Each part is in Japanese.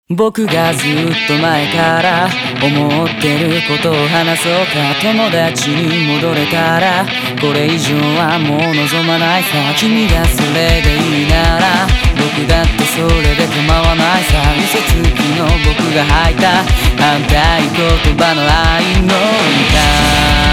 僕がずっと前から思ってることを話そうか。友達に戻れたらこれ以上はもう望まないさ。君がそれでいいなら僕だってそれで構わないさ。嘘つきの僕が吐いた反対言葉の愛の歌。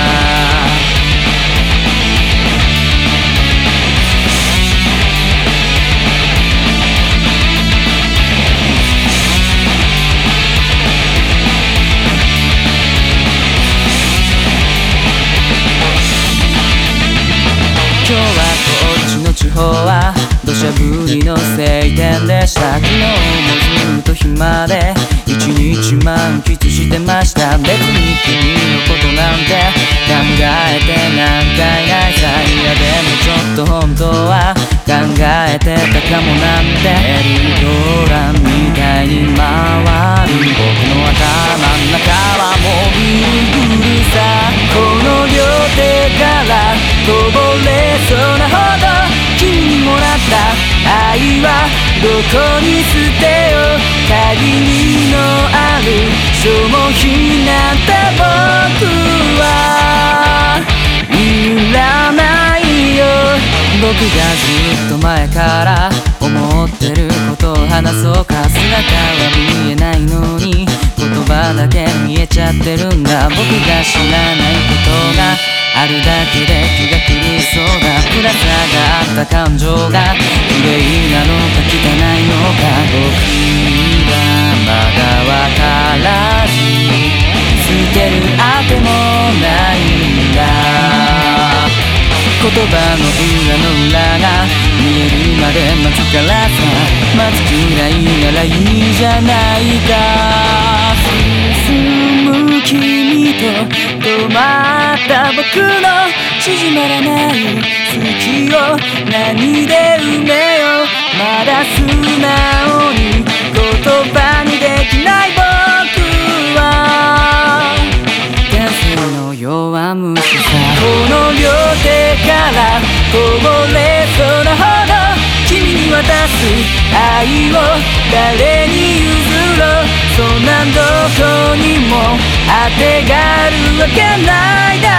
今日はこっちの地方は土砂降りの晴天でした。昨日もずっと暇で一日満喫してました。別に君のことなんて考えてなんかいないさ。いやでもちょっと本当は考えてたかもなんて。メリーゴーランみたいに回る僕の頭の中はもうぐるぐるさ。この両手からこぼれそうなほど君にもらった愛はどこに捨てよう。限りのある消費なんて僕はいらないよ。僕がずっと前から思ってることを話そうか。姿は見えないのに言葉だけ見えちゃってるんだ。僕が知らないことがあるだけで気が狂いそうだ。暗さがあった感情が綺麗なのか汚いのか。僕はまだわからず捨てるあてもないんだ。言葉の裏の裏が見えるまで待つからさ。待つくらいならいいじゃないか。進む君と止まった僕の縮まらない好きを何で埋めよう。まだ素直に言葉にできない僕は天性の弱虫さ。この両手からこぼれそうなほど君に渡す愛を誰に譲ろう。そんなんどこにも当てがあるわけないだ